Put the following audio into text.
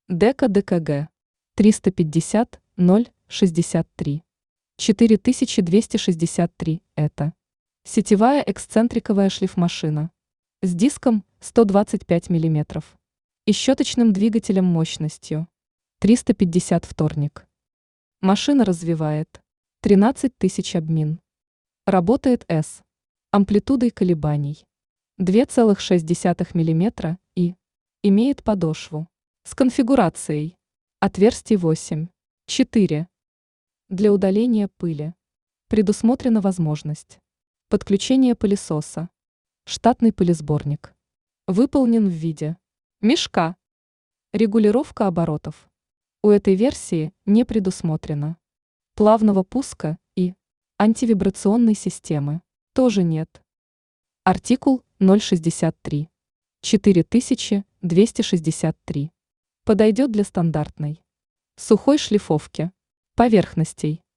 Дека ДКГ 350 063 4263 это сетевая эксцентриковая шлифмашина с диском 125 мм и щеточным двигателем мощностью 350 вторник. Машина развивает 13 тысяч обмин. Работает с амплитудой колебаний 2,6 мм и имеет подошву с конфигурацией отверстий 8, 4. Для удаления пыли предусмотрена возможность подключения пылесоса. Штатный пылесборник выполнен в виде мешка. Регулировка оборотов у этой версии не предусмотрена. Плавного пуска и антивибрационной системы тоже нет. Артикул 063 4263 подойдет для стандартной сухой шлифовки поверхностей.